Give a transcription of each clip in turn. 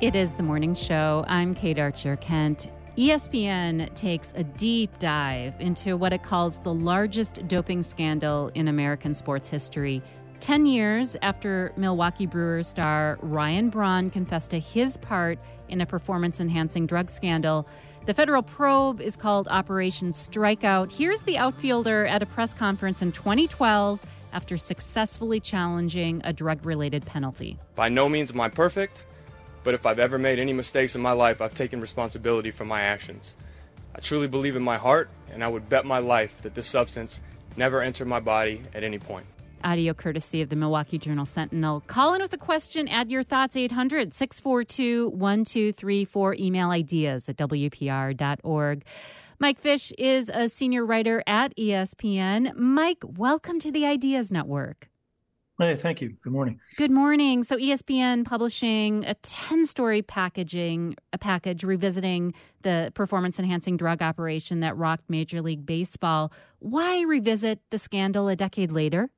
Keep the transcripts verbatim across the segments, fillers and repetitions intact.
It is the morning show. I'm Kate Archer-Kent. E S P N takes a deep dive into what it calls the largest doping scandal in American sports history. Ten years after Milwaukee Brewers star Ryan Braun confessed to his part in a performance-enhancing drug scandal, the federal probe is called Operation Strikeout. Here's the outfielder at a press conference in twenty twelve after successfully challenging a drug-related penalty. By no means am I perfect, but if I've ever made any mistakes in my life, I've taken responsibility for my actions. I truly believe in my heart, and I would bet my life that this substance never entered my body at any point. Audio courtesy of the Milwaukee Journal-Sentinel. Call in with a question. Add your thoughts. eight hundred, six four two, one two three four. Email ideas at W P R dot org. Mike Fish is a senior writer at E S P N. Mike, welcome to the Ideas Network. Hey, thank you. Good morning. Good morning. So E S P N publishing a ten-story packaging, a package revisiting the performance-enhancing drug operation that rocked Major League Baseball. Why revisit the scandal a decade later?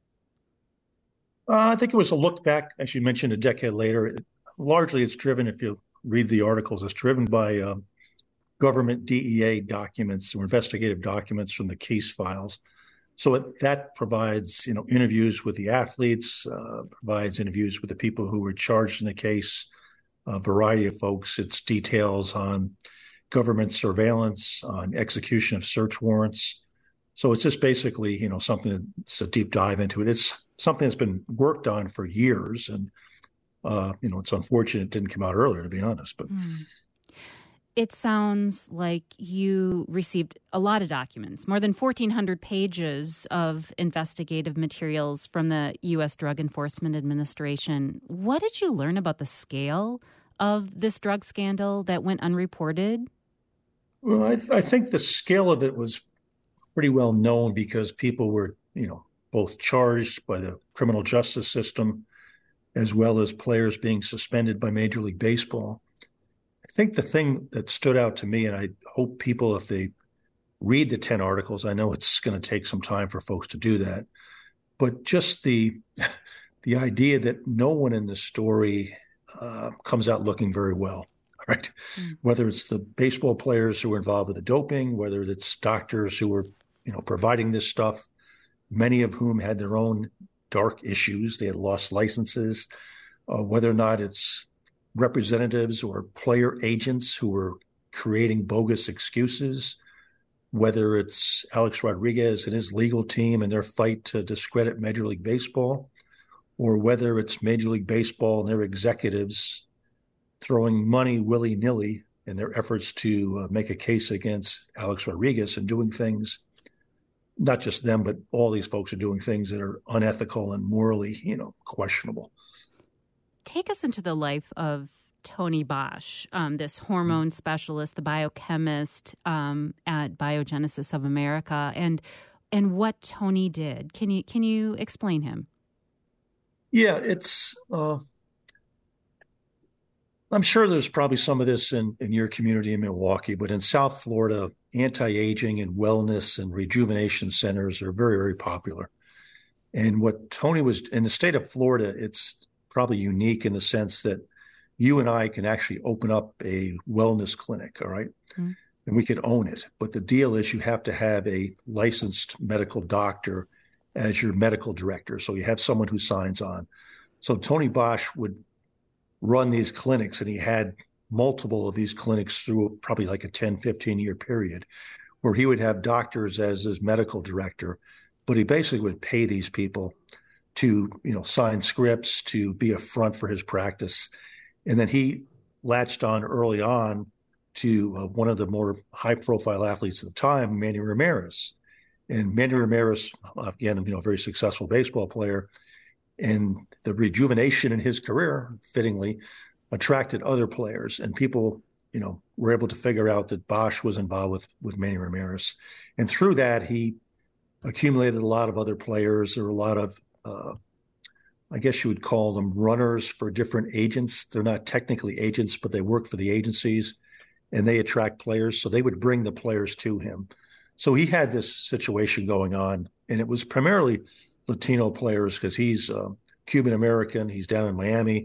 Uh, I think it was a look back, as you mentioned, a decade later. It, largely, it's driven, if you read the articles, it's driven by um, government D E A documents or investigative documents from the case files. So it, that provides, you know, interviews with the athletes, uh, provides interviews with the people who were charged in the case, a variety of folks. It's details on government surveillance, on execution of search warrants. So it's just basically, you know, something that's a deep dive into it. It's something that's been worked on for years. And, uh, you know, it's unfortunate it didn't come out earlier, to be honest. But mm. It sounds like you received a lot of documents, more than fourteen hundred pages of investigative materials from the U S Drug Enforcement Administration. What did you learn about the scale of this drug scandal that went unreported? Well, I, th- I think the scale of it was pretty well known because people were, you know, both charged by the criminal justice system as well as players being suspended by Major League Baseball. I think the thing that stood out to me, and I hope people, if they read the ten articles, I know it's going to take some time for folks to do that, but just the the idea that no one in the story uh, comes out looking very well, right? Mm. Whether it's the baseball players who were involved with the doping, whether it's doctors who were, you know, providing this stuff, many of whom had their own dark issues. They had lost licenses, uh, whether or not it's representatives or player agents who were creating bogus excuses, whether it's Alex Rodriguez and his legal team and their fight to discredit Major League Baseball, or whether it's Major League Baseball and their executives throwing money willy-nilly in their efforts to uh, make a case against Alex Rodriguez and doing things, not just them, but all these folks are doing things that are unethical and morally, you know, questionable. Take us into the life of Tony Bosch, um, this hormone specialist, the biochemist um, at Biogenesis of America, and and what Tony did. Can you can you explain him? Yeah, it's. Uh, I'm sure there's probably some of this in, in your community in Milwaukee, but in South Florida, anti-aging and wellness and rejuvenation centers are very, very popular. And what Tony was in the state of Florida, it's probably unique in the sense that you and I can actually open up a wellness clinic, all right? Mm-hmm. And we could own it. But the deal is you have to have a licensed medical doctor as your medical director. So you have someone who signs on. So Tony Bosch would run these clinics, and he had multiple of these clinics through probably like a ten, fifteen year period where he would have doctors as his medical director, but he basically would pay these people to, you know, sign scripts, to be a front for his practice. And then he latched on early on to uh, one of the more high-profile athletes at the time, Manny Ramirez. And Manny Ramirez, again, you know, a very successful baseball player, and the rejuvenation in his career, fittingly, attracted other players. And people, you know, were able to figure out that Bosch was involved with, with Manny Ramirez. And through that, he accumulated a lot of other players. There were a lot of Uh, I guess you would call them runners for different agents. They're not technically agents, but they work for the agencies and they attract players. So they would bring the players to him. So he had this situation going on, and it was primarily Latino players because he's uh, Cuban American. He's down in Miami.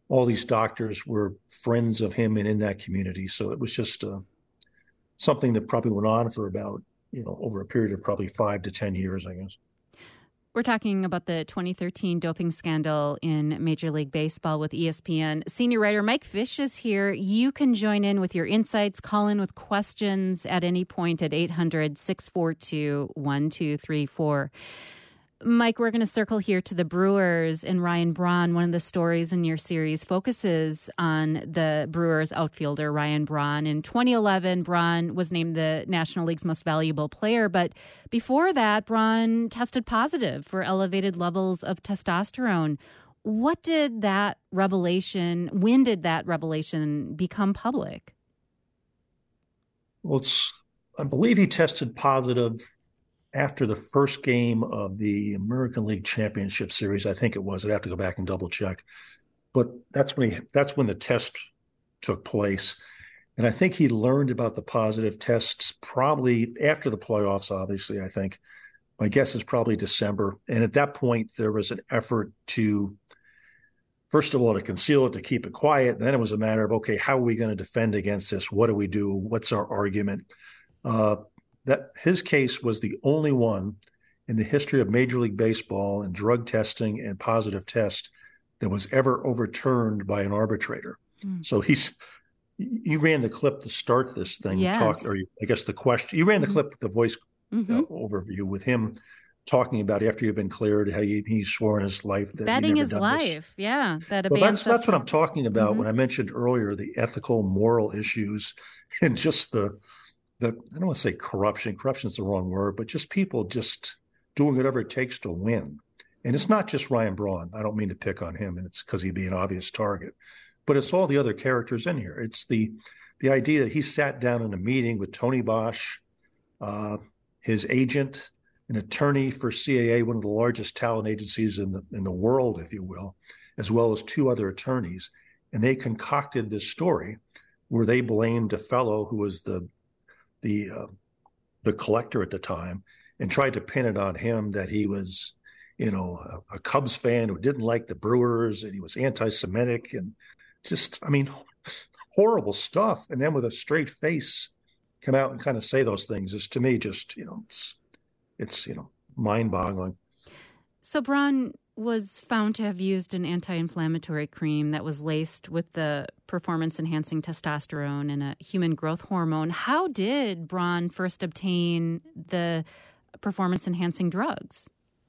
all these doctors were friends of him and in that community. So it was just uh, something that probably went on for about, you know, over a period of probably five to ten years, I guess. We're talking about the twenty thirteen doping scandal in Major League Baseball with E S P N. Senior writer Mike Fish is here. You can join in with your insights, call in with questions at any point at eight hundred, six four two, one two three four. Mike, we're going to circle here to the Brewers and Ryan Braun. One of the stories in your series focuses on the Brewers outfielder, Ryan Braun. In twenty eleven, Braun was named the National League's most valuable player. But before that, Braun tested positive for elevated levels of testosterone. What did that revelation, when did that revelation become public? Well, it's, I believe he tested positive after the first game of the American League Championship Series. I think it was. I'd have to go back and double check. But that's when he, that's when the test took place. And I think he learned about the positive tests probably after the playoffs, obviously, I think. My guess is probably December. And at that point, there was an effort to, first of all, to conceal it, to keep it quiet. Then it was a matter of, okay, how are we going to defend against this? What do we do? What's our argument? Uh, that his case was the only one in the history of Major League Baseball and drug testing and positive test that was ever overturned by an arbitrator. Mm. So he's, you ran the clip to start this thing. Yes. Talk, or I guess the question, you ran the mm-hmm. clip with the voice mm-hmm. uh, overview with him talking about after you've been cleared, how he, he swore in his life that betting he his never life. This. Yeah. That a well, banned that's, that's what I'm talking about mm-hmm. when I mentioned earlier, the ethical, moral issues and just the, the, I don't want to say corruption. Corruption is the wrong word, but just people just doing whatever it takes to win. And it's not just Ryan Braun. I don't mean to pick on him, and it's because he'd be an obvious target. But it's all the other characters in here. It's the the idea that he sat down in a meeting with Tony Bosch, uh, his agent, an attorney for C A A, one of the largest talent agencies in the in the world, if you will, as well as two other attorneys. And they concocted this story where they blamed a fellow who was the the uh, the collector at the time and tried to pin it on him that he was, you know, a, a Cubs fan who didn't like the Brewers and he was anti-Semitic and just, I mean, horrible stuff. And then with a straight face come out and kind of say those things is, to me, just, you know, it's, it's you know, mind-boggling. So Braun was found to have used an anti-inflammatory cream that was laced with the performance-enhancing testosterone and a human growth hormone. How did Braun first obtain the performance-enhancing drugs?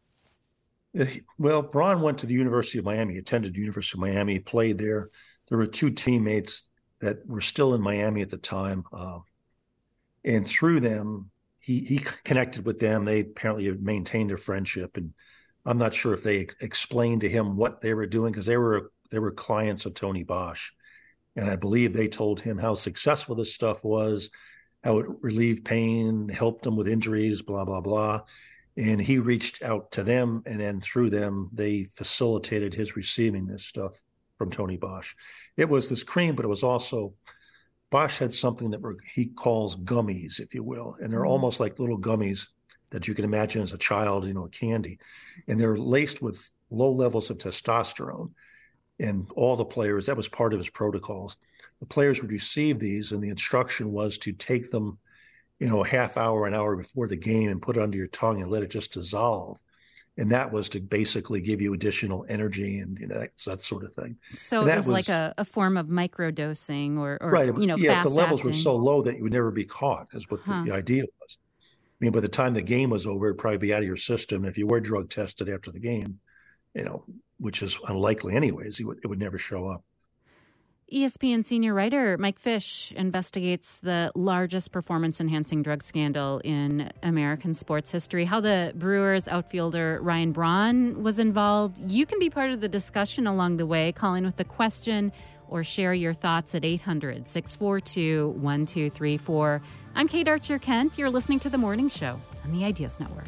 Well, Braun went to the University of Miami, attended the University of Miami, played there. There were two teammates that were still in Miami at the time. Uh, and through them, he, he connected with them. They apparently had maintained a friendship. And I'm not sure if they ex- explained to him what they were doing, because they were they were clients of Tony Bosch. And I believe they told him how successful this stuff was, how it relieved pain, helped him with injuries, blah, blah, blah. And he reached out to them, and then through them, they facilitated his receiving this stuff from Tony Bosch. It was this cream, but it was also, Bosch had something that were, he calls gummies, if you will. And they're mm-hmm. almost like little gummies that you can imagine as a child, you know, candy. And they're laced with low levels of testosterone. And all the players, that was part of his protocols. The players would receive these, and the instruction was to take them, you know, a half hour, an hour before the game and put it under your tongue and let it just dissolve. And that was to basically give you additional energy and, you know, that, that sort of thing. So it was, was like a, a form of microdosing or, or right, you know, yeah, fast the levels acting. were so low that you would never be caught, is what huh. the, the idea was. I mean, by the time the game was over, it'd probably be out of your system. If you were drug tested after the game, you know, which is unlikely anyways, it would, it would never show up. E S P N senior writer Mike Fish investigates the largest performance-enhancing drug scandal in American sports history. How the Brewers outfielder Ryan Braun was involved. You can be part of the discussion along the way, calling with a question or share your thoughts at eight hundred, six four two, one two three four. I'm Kate Archer-Kent. You're listening to The Morning Show on the Ideas Network.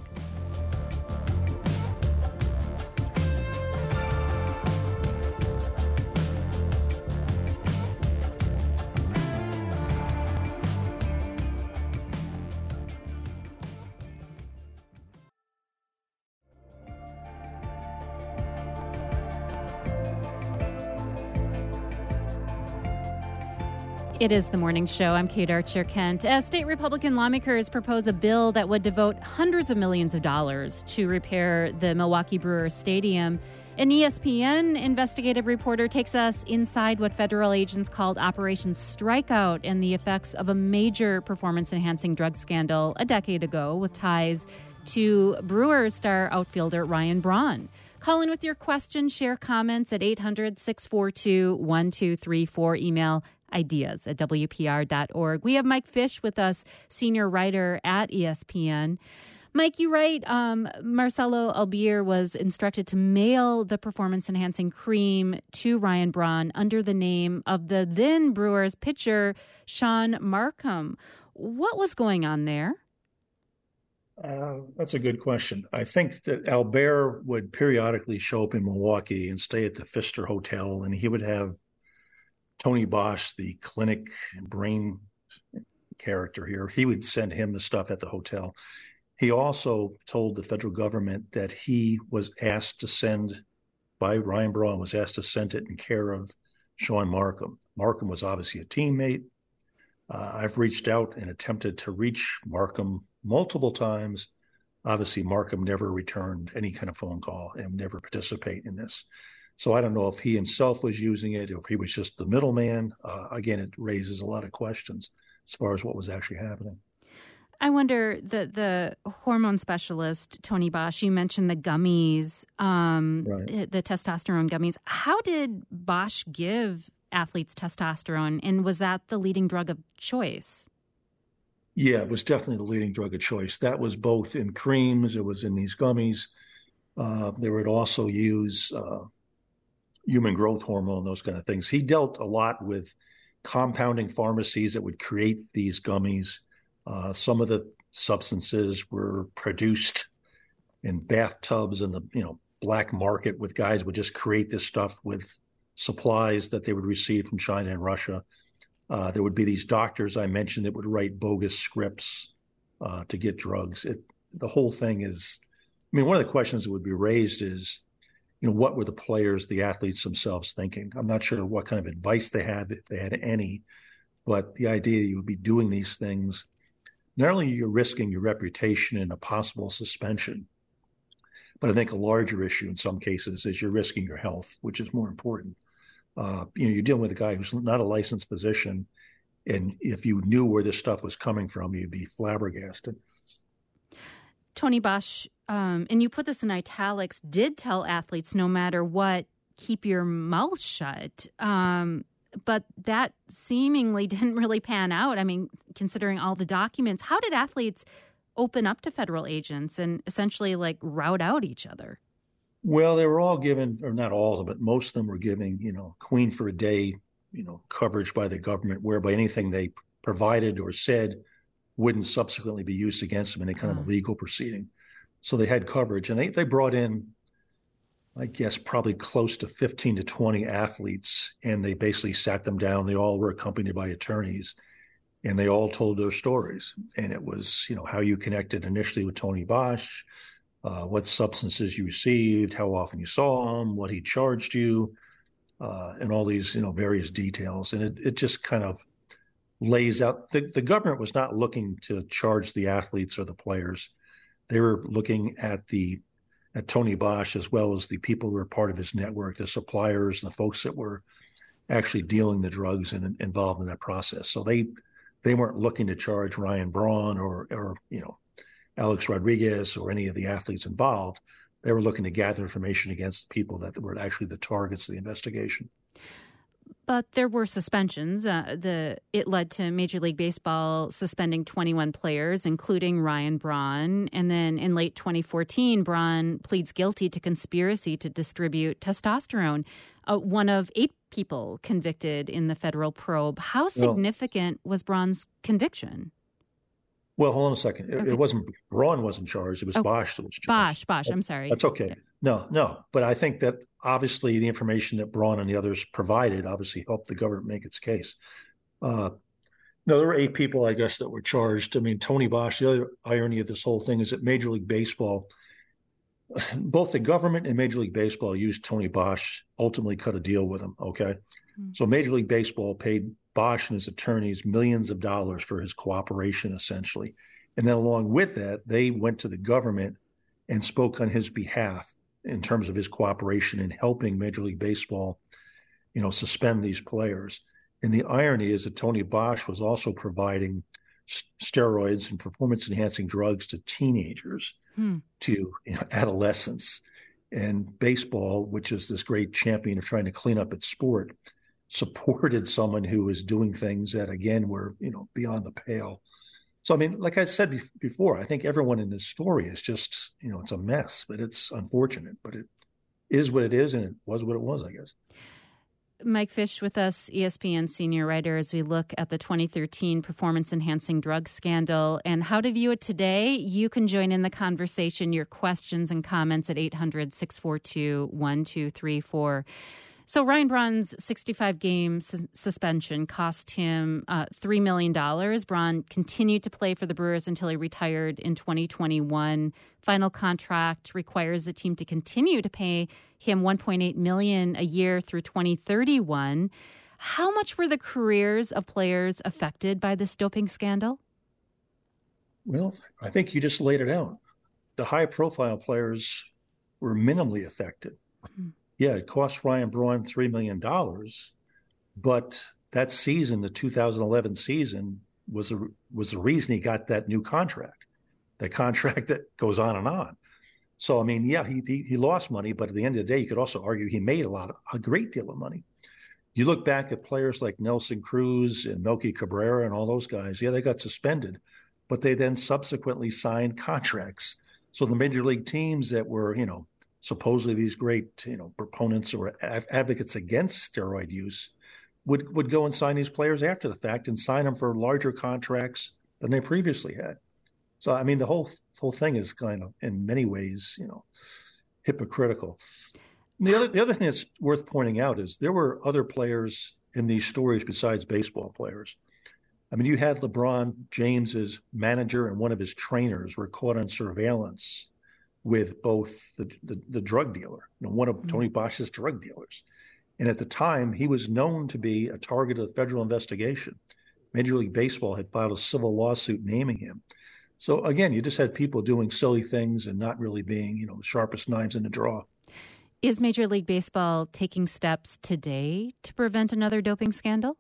It is the morning show. I'm Kate Archer Kent. As state Republican lawmakers propose a bill that would devote hundreds of millions of dollars to repair the Milwaukee Brewers Stadium, an E S P N investigative reporter takes us inside what federal agents called Operation Strikeout and the effects of a major performance-enhancing drug scandal a decade ago with ties to Brewers star outfielder Ryan Braun. Call in with your questions, share comments at eight hundred, six four two, one two three four. Email ideas at W P R dot org. We have Mike Fish with us, senior writer at E S P N. Mike, you write um, Marcelo Albier was instructed to mail the performance-enhancing cream to Ryan Braun under the name of the then Brewers pitcher, Shaun Marcum. What was going on there? Uh, that's a good question. I think that Albert would periodically show up in Milwaukee and stay at the Pfister Hotel, and he would have Tony Bosch, the clinic brain character here. He would send him the stuff at the hotel. He also told the federal government that he was asked to send, by Ryan Braun, was asked to send it in care of Shaun Marcum. Marcum was obviously a teammate. Uh, I've reached out and attempted to reach Marcum multiple times. Obviously, Marcum never returned any kind of phone call and never participate in this. So I don't know if he himself was using it, or if he was just the middleman. Uh, again, it raises a lot of questions as far as what was actually happening. I wonder, the the hormone specialist, Tony Bosch, you mentioned the gummies, um, right. the testosterone gummies. How did Bosch give athletes testosterone, and was that the leading drug of choice? Yeah, it was definitely the leading drug of choice. That was both in creams, it was in these gummies. Uh, they would also use uh, human growth hormone, those kind of things. He dealt a lot with compounding pharmacies that would create these gummies. Uh, some of the substances were produced in bathtubs in the you know black market, with guys would just create this stuff with supplies that they would receive from China and Russia. Uh, there would be these doctors I mentioned that would write bogus scripts uh, to get drugs. It, the whole thing is, I mean, one of the questions that would be raised is, you know, what were the players, the athletes themselves thinking? I'm not sure what kind of advice they had, if they had any, but the idea that you would be doing these things, not only you're risking your reputation and a possible suspension, but I think a larger issue in some cases is you're risking your health, which is more important. Uh, you know, you're dealing with a guy who's not a licensed physician, and if you knew where this stuff was coming from, you'd be flabbergasted. Tony Bosch, um, and you put this in italics, did tell athletes, no matter what, keep your mouth shut. Um, but that seemingly didn't really pan out. I mean, considering all the documents, how did athletes open up to federal agents and essentially like rout out each other? Well, they were all given, or not all of it, most of them were giving, you know, Queen for a day, you know, coverage by the government, whereby anything they provided or said wouldn't subsequently be used against them in any kind uh. of a legal proceeding. So they had coverage, and they, they brought in, I guess, probably close to fifteen to twenty athletes, and they basically sat them down. They all were accompanied by attorneys, and they all told their stories. And it was, you know, how you connected initially with Tony Bosch, uh, what substances you received, how often you saw him, what he charged you, uh, and all these, you know, various details. And it, it just kind of lays out, the, the government was not looking to charge the athletes or the players. They were looking at the at Tony Bosch, as well as the people who were part of his network, the suppliers, the folks that were actually dealing the drugs and involved in that process. So they they weren't looking to charge Ryan Braun or, or you know, Alex Rodriguez or any of the athletes involved. They were looking to gather information against the people that were actually the targets of the investigation. But there were suspensions. Uh, the it led to Major League Baseball suspending twenty-one players, including Ryan Braun. And then in late twenty fourteen, Braun pleads guilty to conspiracy to distribute testosterone, uh, one of eight people convicted in the federal probe. How significant well, was Braun's conviction? Well, hold on a second. It, okay. it wasn't Braun wasn't charged. It was oh, Bosch that was charged. Bosch, Bosch. I'm sorry. That's okay. Yeah. No, no. But I think that obviously the information that Braun and the others provided obviously helped the government make its case. Uh, no, there were eight people, I guess, that were charged. I mean, Tony Bosch, the other irony of this whole thing is that Major League Baseball, both the government and Major League Baseball used Tony Bosch, ultimately cut a deal with him, okay? Mm-hmm. So Major League Baseball paid Bosch and his attorneys millions of dollars for his cooperation, essentially. And then along with that, they went to the government and spoke on his behalf in terms of his cooperation in helping Major League Baseball, you know, suspend these players. And the irony is that Tony Bosch was also providing steroids and performance-enhancing drugs to teenagers, hmm. to you know, adolescents. And baseball, which is this great champion of trying to clean up its sport, supported someone who was doing things that, again, were, you know, beyond the pale. So, I mean, like I said be- before, I think everyone in this story is just, you know, it's a mess, but it's unfortunate, but it is what it is, and it was what it was, I guess. Mike Fish with us, E S P N senior writer, as we look at the twenty thirteen performance-enhancing drug scandal and how to view it today. You can join in the conversation, your questions and comments at eight hundred, six four two, one two three four. So Ryan Braun's sixty-five game su- suspension cost him uh, three million dollars. Braun continued to play for the Brewers until he retired in twenty twenty-one. Final contract requires the team to continue to pay him one point eight million dollars a year through twenty thirty-one. How much were the careers of players affected by this doping scandal? Well, I think you just laid it out. The high-profile players were minimally affected. Mm-hmm. Yeah, it cost Ryan Braun three million dollars, but that season, the two thousand eleven season, was a, was the reason he got that new contract, that contract that goes on and on. So, I mean, yeah, he, he he lost money, but at the end of the day, you could also argue he made a lot, of, a great deal of money. You look back at players like Nelson Cruz and Melky Cabrera and all those guys, yeah, they got suspended, but they then subsequently signed contracts. So the major league teams that were, you know, supposedly these great, you know, proponents or advocates against steroid use would, would go and sign these players after the fact and sign them for larger contracts than they previously had. So, I mean, the whole whole thing is kind of, in many ways, you know, hypocritical. And the other the other thing that's worth pointing out is there were other players in these stories besides baseball players. I mean, you had LeBron James's manager and one of his trainers were caught on surveillance with both the, the, the drug dealer, you know, one of mm-hmm. Tony Bosch's drug dealers. And at the time, he was known to be a target of federal investigation. Major League Baseball had filed a civil lawsuit naming him. So again, you just had people doing silly things and not really being, you know, the sharpest knives in the drawer. Is Major League Baseball taking steps today to prevent another doping scandal?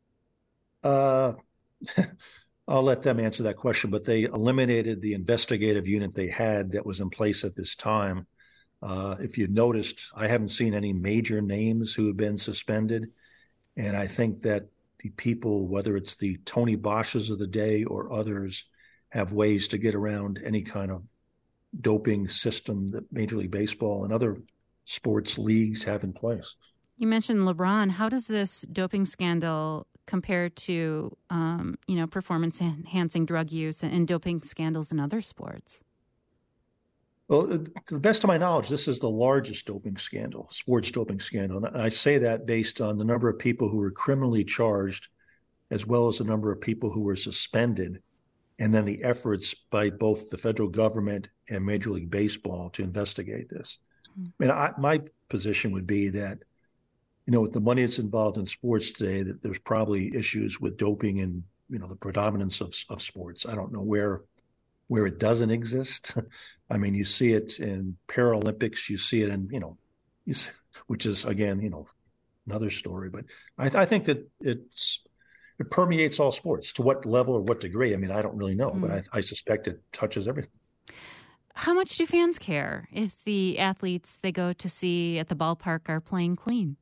Uh, I'll let them answer that question, but they eliminated the investigative unit they had that was in place at this time. Uh, if you noticed, I haven't seen any major names who have been suspended. And I think that the people, whether it's the Tony Bosches of the day or others, have ways to get around any kind of doping system that Major League Baseball and other sports leagues have in place. You mentioned LeBron. How does this doping scandal compare to, um, you know, performance-enhancing drug use and, and doping scandals in other sports? Well, to the best of my knowledge, this is the largest doping scandal, sports doping scandal. And I say that based on the number of people who were criminally charged, as well as the number of people who were suspended, and then the efforts by both the federal government and Major League Baseball to investigate this. Mm-hmm. I mean, I, my position would be that, you know, with the money that's involved in sports today, that there's probably issues with doping and, you know, the predominance of, of sports. I don't know where where it doesn't exist. I mean, you see it in Paralympics, you see it in, you know, you see, which is, again, you know, another story. But I, I think that it's it permeates all sports. To what level or what degree, I mean, I don't really know, mm. but I, I suspect it touches everything. How much do fans care if the athletes they go to see at the ballpark are playing clean?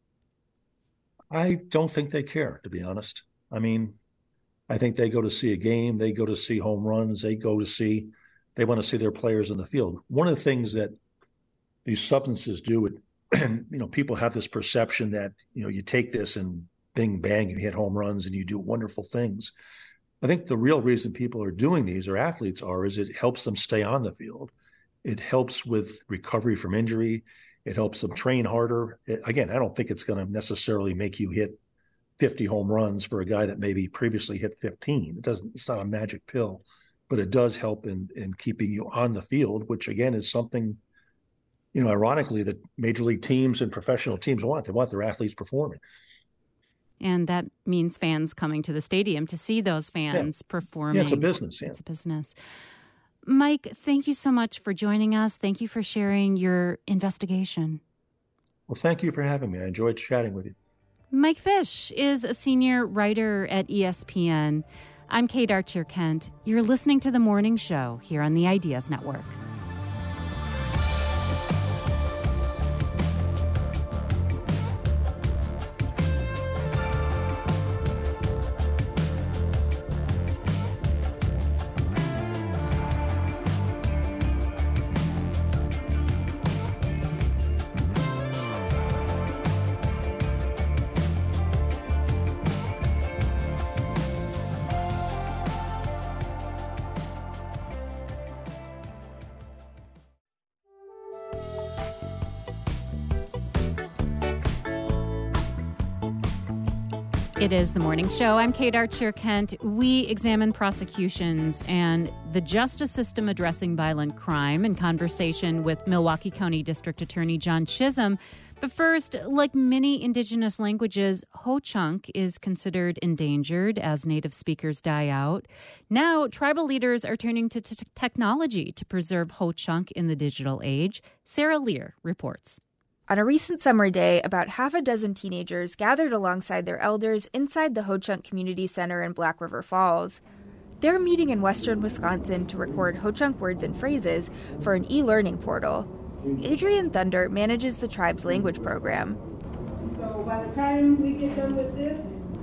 I don't think they care, to be honest. I mean, I think they go to see a game, they go to see home runs, they go to see, they want to see their players in the field. One of the things that these substances do, and you know, people have this perception that, you know, you take this and bing, bang, you hit home runs and you do wonderful things. I think the real reason people are doing these, or athletes are, is it helps them stay on the field. It helps with recovery from injury. It helps them train harder. It, again, I don't think it's going to necessarily make you hit fifty home runs for a guy that maybe previously hit fifteen. It doesn't, it's not a magic pill, but it does help in, in keeping you on the field, which again is something, you know, ironically, that major league teams and professional teams want. They want their athletes performing. And that means fans coming to the stadium to see those fans yeah. performing. Yeah, it's a business. Yeah. It's a business. Mike, thank you so much for joining us. Thank you for sharing your investigation. Well, thank you for having me. I enjoyed chatting with you. Mike Fish is a senior writer at E S P N. I'm Kate Archer-Kent. You're listening to The Morning Show here on the Ideas Network. It is The Morning Show. I'm Kate Archer-Kent. We examine prosecutions and the justice system addressing violent crime in conversation with Milwaukee County District Attorney John Chisholm. But first, like many indigenous languages, Ho-Chunk is considered endangered as native speakers die out. Now, tribal leaders are turning to t- technology to preserve Ho-Chunk in the digital age. Sarah Lear reports. On a recent summer day, about half a dozen teenagers gathered alongside their elders inside the Ho-Chunk Community Center in Black River Falls. They're meeting in western Wisconsin to record Ho-Chunk words and phrases for an e-learning portal. Adrian Thunder manages the tribe's language program. So by the time we get done with this,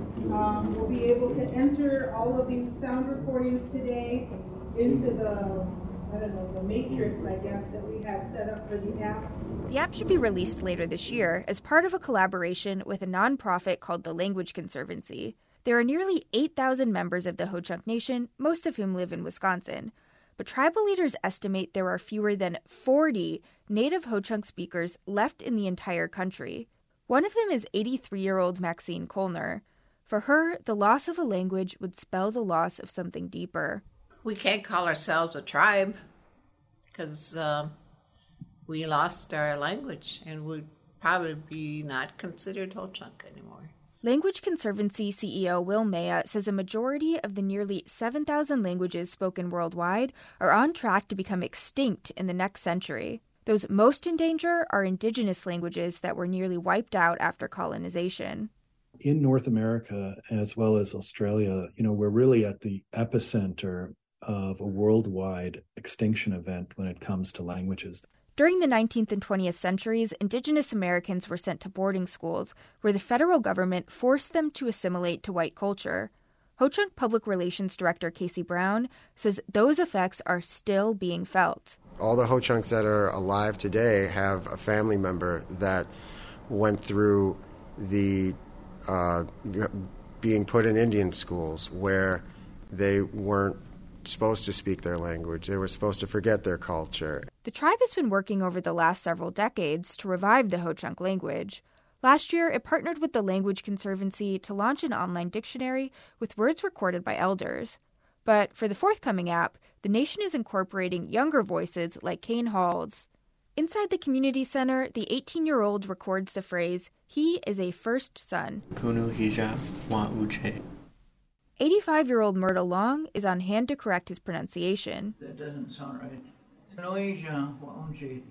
um, we'll be able to enter all of these sound recordings today into the I don't know, the matrix, I guess, that we have set up for the app. The app should be released later this year as part of a collaboration with a nonprofit called the Language Conservancy. There are nearly eight thousand members of the Ho-Chunk Nation, most of whom live in Wisconsin. But tribal leaders estimate there are fewer than forty native Ho-Chunk speakers left in the entire country. One of them is eighty-three-year-old Maxine Kolner. For her, the loss of a language would spell the loss of something deeper. We can't call ourselves a tribe because uh, we lost our language and would probably be not considered Ho-Chunk anymore. Language Conservancy C E O Will Maya says a majority of the nearly seven thousand languages spoken worldwide are on track to become extinct in the next century. Those most in danger are indigenous languages that were nearly wiped out after colonization. In North America, as well as Australia, you know, we're really at the epicenter of a worldwide extinction event when it comes to languages. During the nineteenth and twentieth centuries, Indigenous Americans were sent to boarding schools where the federal government forced them to assimilate to white culture. Ho-Chunk Public Relations Director Casey Brown says those effects are still being felt. All the Ho-Chunks that are alive today have a family member that went through the uh, being put in Indian schools where they weren't supposed to speak their language. They were supposed to forget their culture. The tribe has been working over the last several decades to revive the Ho-Chunk language. Last year, it partnered with the Language Conservancy to launch an online dictionary with words recorded by elders. But for the forthcoming app, the nation is incorporating younger voices like Kane Hall's. Inside the community center, the eighteen-year-old records the phrase, "He is a first son." Kunu hija wa uche. eighty-five-year-old Myrtle Long is on hand to correct his pronunciation. That doesn't sound right. Kunoija wa unje.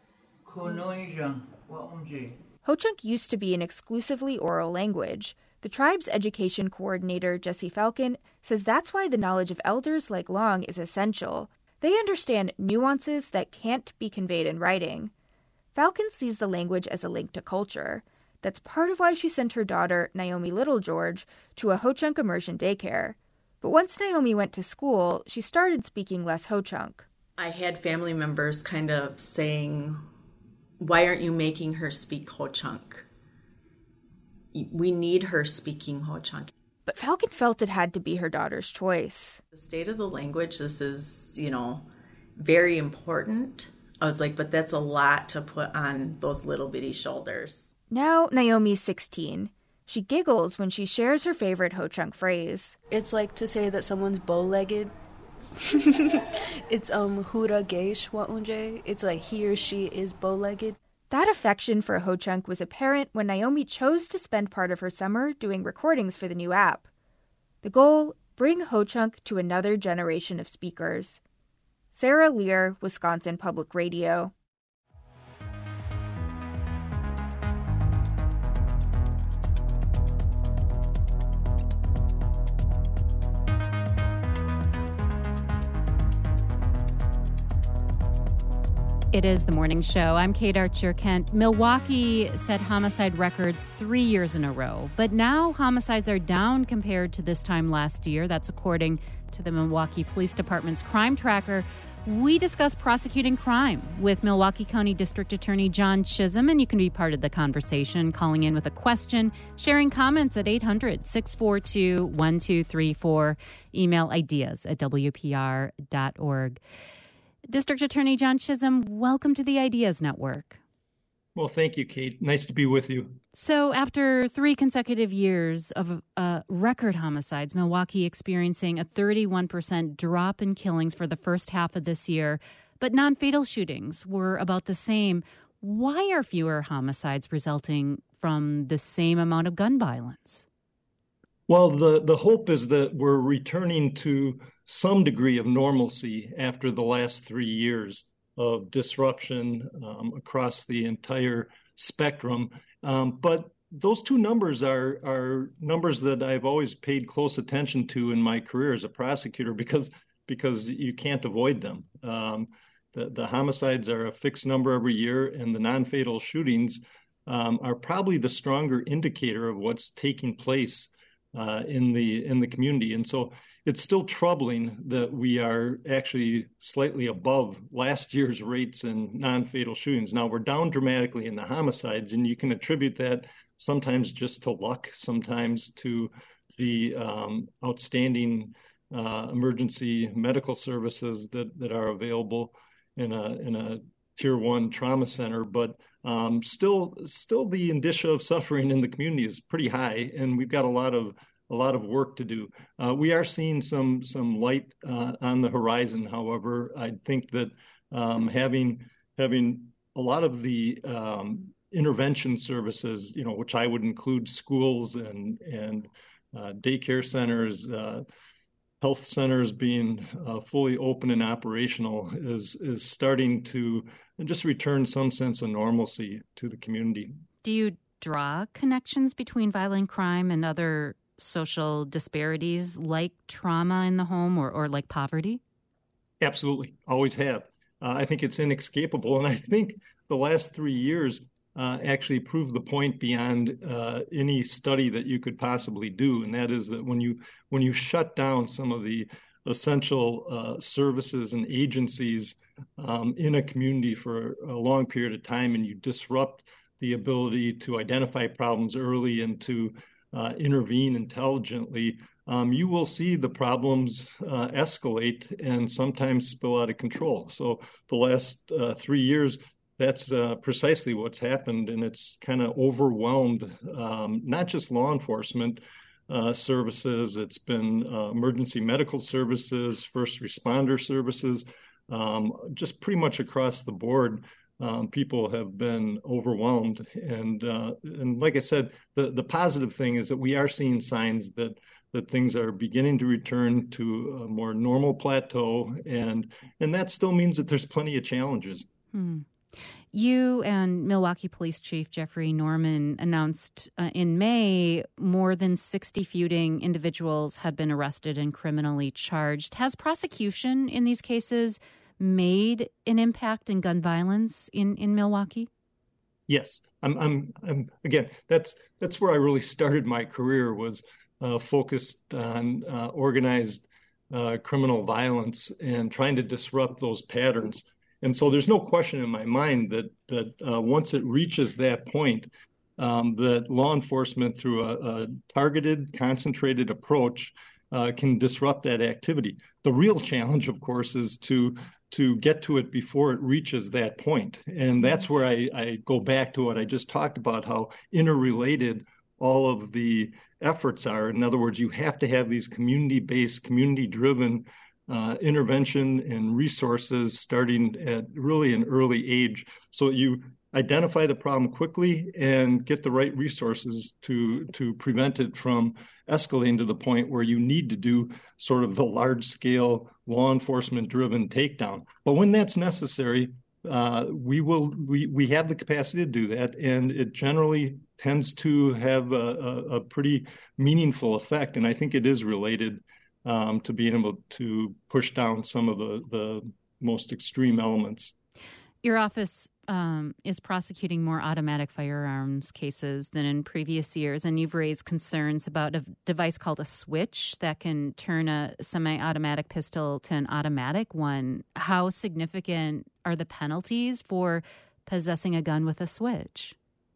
Kunoija wa unje. Ho-Chunk used to be an exclusively oral language. The tribe's education coordinator, Jesse Falcon, says that's why the knowledge of elders like Long is essential. They understand nuances that can't be conveyed in writing. Falcon sees the language as a link to culture. That's part of why she sent her daughter, Naomi Littlegeorge, to a Ho-Chunk immersion daycare. But once Naomi went to school, she started speaking less Ho-Chunk. I had family members kind of saying, "Why aren't you making her speak Ho-Chunk? We need her speaking Ho-Chunk." But Falcon felt it had to be her daughter's choice. The state of the language, this is, you know, very important. I was like, but that's a lot to put on those little bitty shoulders. Now Naomi's sixteen. She giggles when she shares her favorite Ho-Chunk phrase. It's like to say that someone's bow-legged. It's um hura geish wa unje. It's like he or she is bow-legged. That affection for Ho Chunk was apparent when Naomi chose to spend part of her summer doing recordings for the new app. The goal, bring Ho Chunk to another generation of speakers. Sarah Lear, Wisconsin Public Radio. It is The Morning Show. I'm Kate Archer-Kent. Milwaukee set homicide records three years in a row, but now homicides are down compared to this time last year. That's according to the Milwaukee Police Department's crime tracker. We discuss prosecuting crime with Milwaukee County District Attorney John Chisholm, and you can be part of the conversation, calling in with a question, sharing comments at eight hundred, six four two, one two three four, email ideas at w p r dot org. District Attorney John Chisholm, welcome to the Ideas Network. Well, thank you, Kate. Nice to be with you. So after three consecutive years of uh, record homicides, Milwaukee experiencing a thirty-one percent drop in killings for the first half of this year, but non-fatal shootings were about the same. Why are fewer homicides resulting from the same amount of gun violence? Well, the, the hope is that we're returning to some degree of normalcy after the last three years of disruption um, across the entire spectrum. Um, but those two numbers are, are numbers that I've always paid close attention to in my career as a prosecutor because, because you can't avoid them. Um, the, the homicides are a fixed number every year, and the non-fatal shootings um, are probably the stronger indicator of what's taking place Uh, in the in the community. And so it's still troubling that we are actually slightly above last year's rates in non-fatal shootings. Now, we're down dramatically in the homicides, and you can attribute that sometimes just to luck, sometimes to the um, outstanding uh, emergency medical services that, that are available in a in a tier one trauma center. But Um, still, still the indicia of suffering in the community is pretty high, and we've got a lot of a lot of work to do. Uh, we are seeing some some light uh, on the horizon. However, I think that um, having having a lot of the um, intervention services, you know, which I would include schools and and uh, daycare centers, uh, health centers being uh, fully open and operational, is is starting to and just return some sense of normalcy to the community. Do you draw connections between violent crime and other social disparities like trauma in the home or, or like poverty? Absolutely. Always have. Uh, I think it's inescapable. And I think the last three years uh, actually proved the point beyond uh, any study that you could possibly do. And that is that when you when you shut down some of the essential uh, services and agencies um, in a community for a long period of time, and you disrupt the ability to identify problems early and to uh, intervene intelligently, um, you will see the problems uh, escalate and sometimes spill out of control. So the last uh, three years, that's uh, precisely what's happened, and it's kind of overwhelmed um, not just law enforcement Uh, services, it's been uh, emergency medical services, first responder services, um, just pretty much across the board. Um, people have been overwhelmed. And uh, and like I said, the, the positive thing is that we are seeing signs that that things are beginning to return to a more normal plateau. And, and that still means that there's plenty of challenges. Hmm. You and Milwaukee Police Chief Jeffrey Norman announced uh, in May more than sixty feuding individuals had been arrested and criminally charged. Has prosecution in these cases made an impact in gun violence in, in Milwaukee? Yes. I'm, I'm, I'm, again, that's, that's where I really started my career, was uh, focused on uh, organized uh, criminal violence and trying to disrupt those patterns. And so there's no question in my mind that that uh, once it reaches that point, um, that law enforcement, through a, a targeted, concentrated approach, uh, can disrupt that activity. The real challenge, of course, is to to get to it before it reaches that point. And that's where I, I go back to what I just talked about, how interrelated all of the efforts are. In other words, you have to have these community-based, community-driven uh, intervention and resources starting at really an early age, so you identify the problem quickly and get the right resources to to prevent it from escalating to the point where you need to do sort of the large-scale law enforcement-driven takedown. But when that's necessary, uh, we will we we have the capacity to do that, and it generally tends to have a, a, a pretty meaningful effect. And I think it is related um, to being able to push down some of the the most extreme elements. Your office um, is prosecuting more automatic firearms cases than in previous years, and you've raised concerns about a device called a switch that can turn a semi-automatic pistol to an automatic one. How significant are the penalties for possessing a gun with a switch?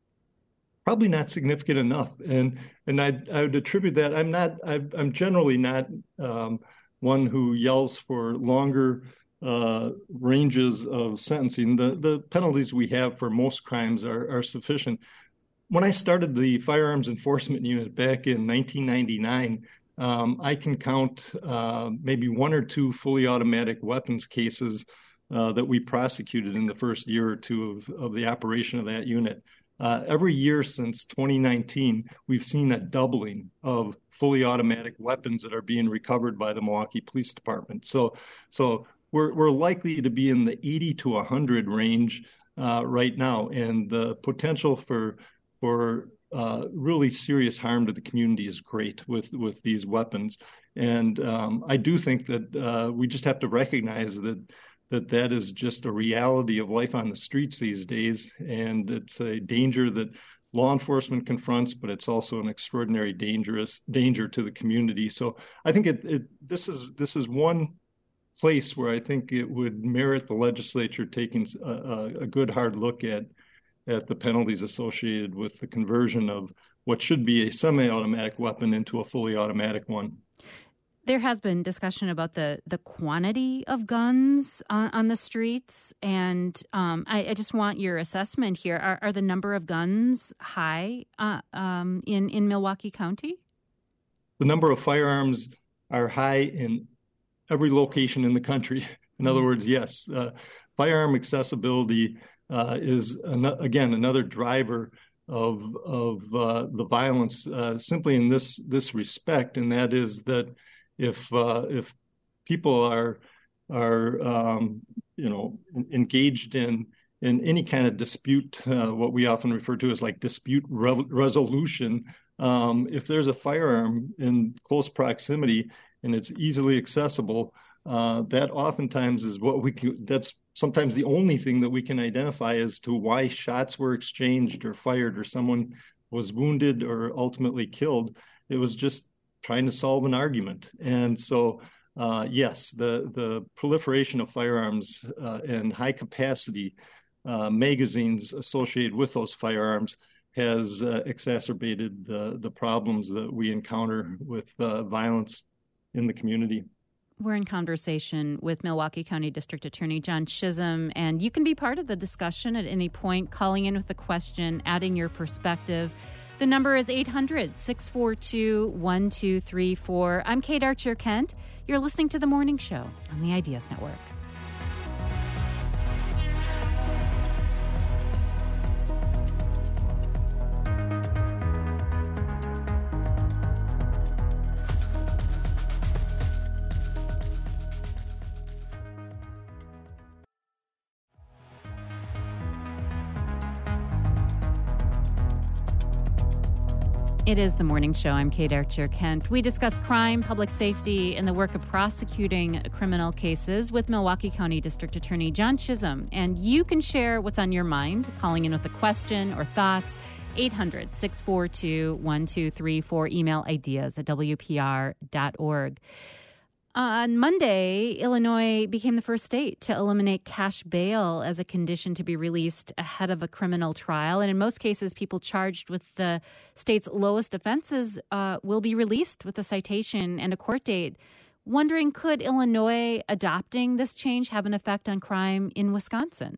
Probably not significant enough, and and I I would attribute that. I'm not. I'm generally not um, one who yells for longer Uh, ranges of sentencing. The the penalties we have for most crimes are, are sufficient. When I started the Firearms Enforcement Unit back in nineteen ninety-nine, um, I can count uh, maybe one or two fully automatic weapons cases uh, that we prosecuted in the first year or two of, of the operation of that unit. Uh, every year since twenty nineteen, we've seen a doubling of fully automatic weapons that are being recovered by the Milwaukee Police Department. So, so We're, we're likely to be in the eighty to one hundred range uh, right now, and the potential for for uh, really serious harm to the community is great with, with these weapons. And um, I do think that uh, we just have to recognize that that that is just a reality of life on the streets these days, and it's a danger that law enforcement confronts, but it's also an extraordinary dangerous danger to the community. So I think it, it this is this is one place where I think it would merit the legislature taking a, a good hard look at at the penalties associated with the conversion of what should be a semi-automatic weapon into a fully automatic one. There has been discussion about the, the quantity of guns on, on the streets, and um, I, I just want your assessment here. Are, are the number of guns high uh, um, in, in Milwaukee County? The number of firearms are high in every location in the country. In other words, yes, uh, firearm accessibility uh, is, an, again, another driver of of uh, the violence uh, simply in this this respect, and that is that if uh, if people are are um, you know engaged in in any kind of dispute, uh, what we often refer to as like dispute re- resolution, um, if there's a firearm in close proximity and it's easily accessible, uh, that oftentimes is what we can, that's sometimes the only thing that we can identify as to why shots were exchanged or fired or someone was wounded or ultimately killed. It was just trying to solve an argument. And so, uh, yes, the, the proliferation of firearms uh, and high capacity uh, magazines associated with those firearms has uh, exacerbated the, the problems that we encounter with uh, violence in the community. We're in conversation with Milwaukee County District Attorney John Chisholm, and you can be part of the discussion at any point, calling in with a question, adding your perspective. The number is eight hundred, six four two, one two three four. I'm Kate Archer-Kent. You're listening to The Morning Show on the Ideas Network. It is The Morning Show. I'm Kate Archer-Kent. We discuss crime, public safety, and the work of prosecuting criminal cases with Milwaukee County District Attorney John Chisholm. And you can share what's on your mind, calling in with a question or thoughts. eight hundred, six four two, one two three four. Email ideas at w p r dot org. On Monday, Illinois became the first state to eliminate cash bail as a condition to be released ahead of a criminal trial. And in most cases, people charged with the state's lowest offenses uh, will be released with a citation and a court date. Wondering, could Illinois adopting this change have an effect on crime in Wisconsin?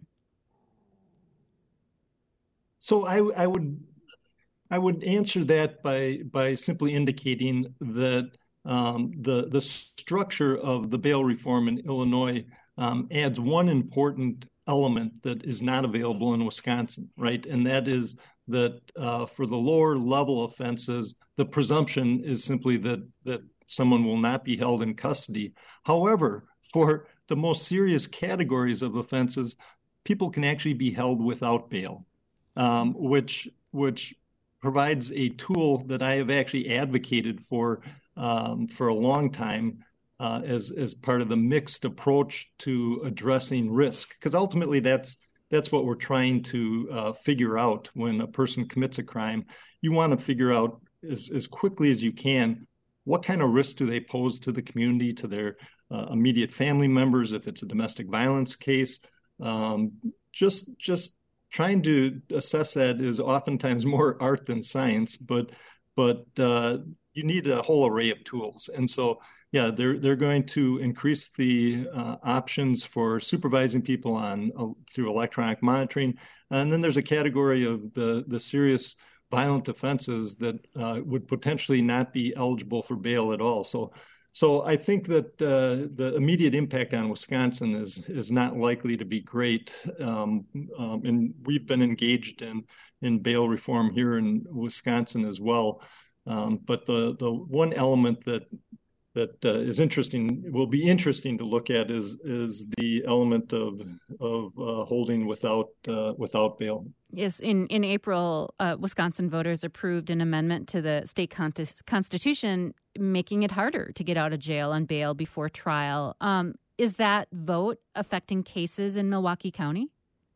So I, I would I would answer that by by simply indicating that Um, the the structure of the bail reform in Illinois um, adds one important element that is not available in Wisconsin, right? And that is that uh, for the lower level offenses, the presumption is simply that that someone will not be held in custody. However, for the most serious categories of offenses, people can actually be held without bail, um, which which provides a tool that I have actually advocated for um, for a long time uh, as as part of the mixed approach to addressing risk, because ultimately that's that's what we're trying to uh, figure out when a person commits a crime. You want to figure out as, as quickly as you can what kind of risk do they pose to the community, to their uh, immediate family members, if it's a domestic violence case. Um, just just trying to assess that is oftentimes more art than science, but but uh, you need a whole array of tools. And so, yeah, they're they're going to increase the uh, options for supervising people on uh, through electronic monitoring. And then there's a category of the the serious violent offenses that uh, would potentially not be eligible for bail at all. So. So I think that uh, the immediate impact on Wisconsin is is not likely to be great, um, um, and we've been engaged in in bail reform here in Wisconsin as well. Um, but the the one element that that uh, is interesting, will be interesting to look at, is is the element of of uh, holding without uh, without bail. Yes, in in April, uh, Wisconsin voters approved an amendment to the state con- constitution, making it harder to get out of jail on bail before trial. Um, is that vote affecting cases in Milwaukee County?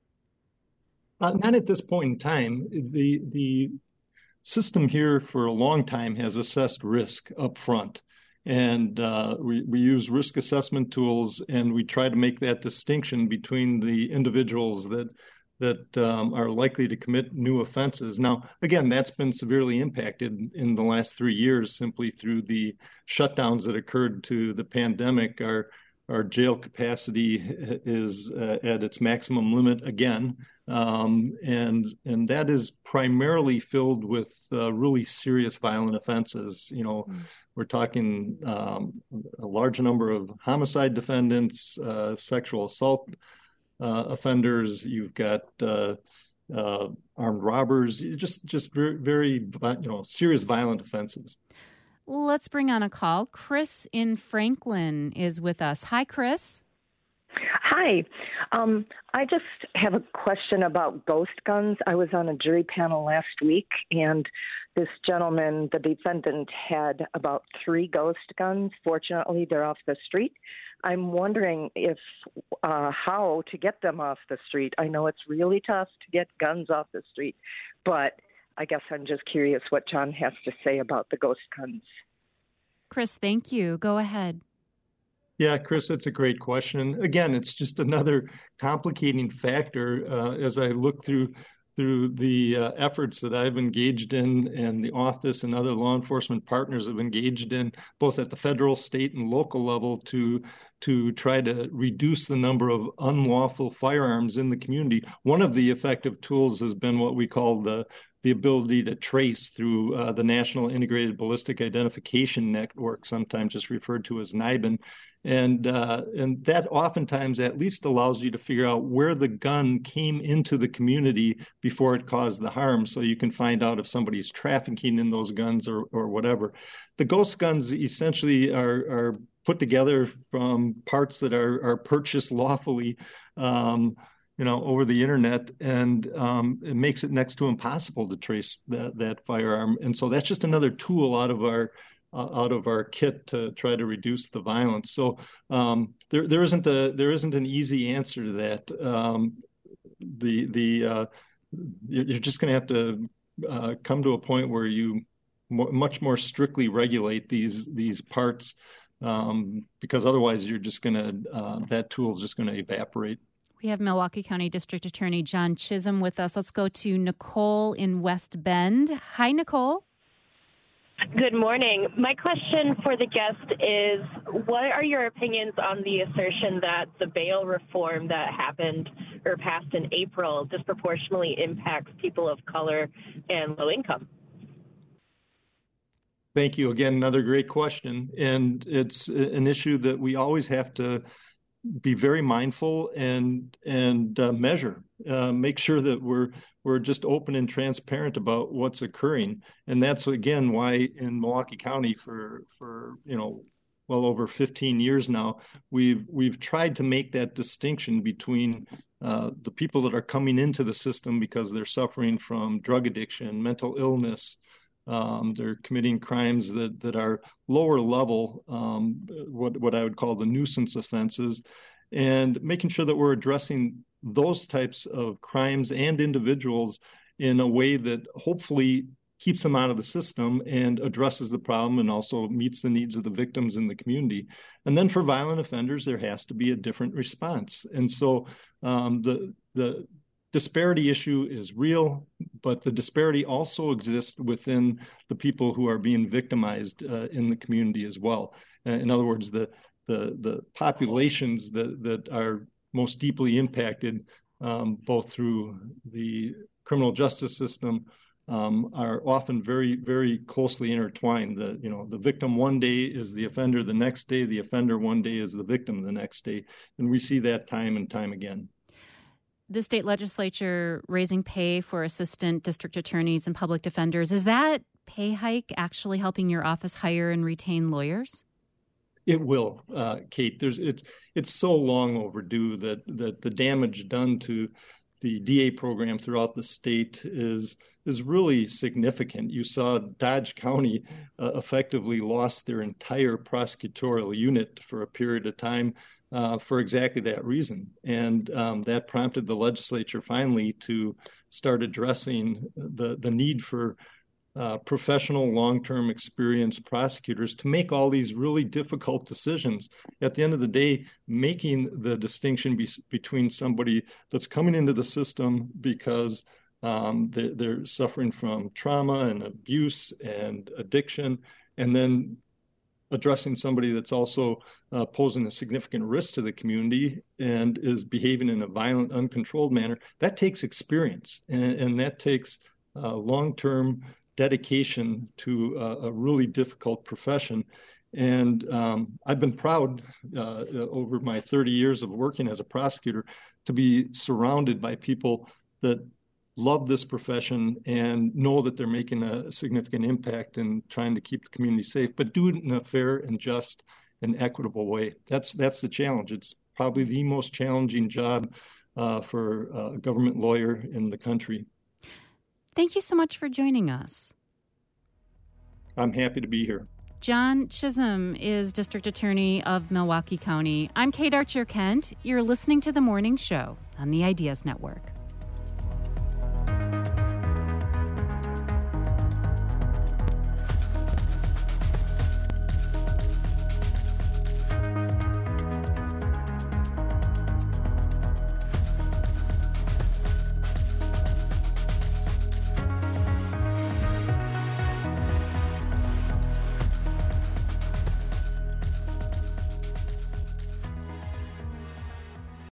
Uh, not at this point in time. The the system here for a long time has assessed risk up front. And uh, we, we use risk assessment tools, and we try to make that distinction between the individuals that that um, are likely to commit new offenses. Now, again, that's been severely impacted in the last three years simply through the shutdowns that occurred to the pandemic. Our our jail capacity is uh, at its maximum limit again, um, and and that is primarily filled with uh, really serious violent offenses. You know, mm. we're talking um, a large number of homicide defendants, uh, sexual assault uh, offenders. You've got uh, uh, armed robbers, just just very, very you know serious violent offenses. Let's bring on a call. Chris in Franklin is with us. Hi, Chris. Hi. Um, I just have a question about ghost guns. I was on a jury panel last week, and this gentleman, the defendant, had about three ghost guns. Fortunately, they're off the street. I'm wondering if uh, how to get them off the street. I know it's really tough to get guns off the street, but I guess I'm just curious what John has to say about the ghost guns. Chris, thank you. Go ahead. Yeah, Chris, that's a great question. Again, it's just another complicating factor uh, as I look through through the uh, efforts that I've engaged in, and the office and other law enforcement partners have engaged in, both at the federal, state, and local level, to to try to reduce the number of unlawful firearms in the community. One of the effective tools has been what we call the the ability to trace through uh, the National Integrated Ballistic Identification Network, sometimes just referred to as NIBIN. And uh, and that oftentimes at least allows you to figure out where the gun came into the community before it caused the harm, so you can find out if somebody's trafficking in those guns or or whatever. The ghost guns essentially are are put together from parts that are are purchased lawfully, um, you know, over the internet, and um, it makes it next to impossible to trace that that firearm. And so that's just another tool out of our Uh, out of our kit to try to reduce the violence. So um, there there isn't a there isn't an easy answer to that. Um, the the uh, you're just going to have to uh, come to a point where you mo- much more strictly regulate these these parts, um, because otherwise you're just going to uh, that tool is just going to evaporate. We have Milwaukee County District Attorney John Chisholm with us. Let's go to Nicole in West Bend. Hi, Nicole. Good morning. My question for the guest is, what are your opinions on the assertion that the bail reform that happened or passed in April disproportionately impacts people of color and low income? Thank you. Again, another great question. And it's an issue that we always have to be very mindful and and uh, measure, uh, make sure that we're we're just open and transparent about what's occurring. And that's again why in Milwaukee County for for you know well over fifteen years now, we've we've tried to make that distinction between uh, the people that are coming into the system because they're suffering from drug addiction, mental illness. Um, they're committing crimes that, that are lower level, um, what, what I would call the nuisance offenses, and making sure that we're addressing those types of crimes and individuals in a way that hopefully keeps them out of the system and addresses the problem and also meets the needs of the victims in the community. And then for violent offenders, there has to be a different response. And so um, the the disparity issue is real, but the disparity also exists within the people who are being victimized uh, in the community as well. Uh, in other words, the the the populations that that are most deeply impacted, um, both through the criminal justice system, um, are often very very closely intertwined. The you know the victim one day is the offender the next day, the offender one day is the victim the next day, and we see that time and time again. The state legislature raising pay for assistant district attorneys and public defenders, is that pay hike actually helping your office hire and retain lawyers? It will, uh, Kate. There's it's it's so long overdue that that the damage done to the D A program throughout the state is is really significant. You saw Dodge County uh, effectively lost their entire prosecutorial unit for a period of time. Uh, for exactly that reason. And um, that prompted the legislature finally to start addressing the, the need for uh, professional, long-term experienced prosecutors to make all these really difficult decisions. At the end of the day, making the distinction be, between somebody that's coming into the system because um, they, they're suffering from trauma and abuse and addiction, and then addressing somebody that's also uh, posing a significant risk to the community and is behaving in a violent, uncontrolled manner, that takes experience and, and that takes uh, long-term dedication to uh, a really difficult profession. And um, I've been proud uh, over my thirty years of working as a prosecutor to be surrounded by people that love this profession and know that they're making a significant impact in trying to keep the community safe, but do it in a fair and just and equitable way. That's that's the challenge. It's probably the most challenging job uh, for a government lawyer in the country. Thank you so much for joining us. I'm happy to be here. John Chisholm is District Attorney of Milwaukee County. I'm Kate Archer Kent. You're listening to The Morning Show on the Ideas Network.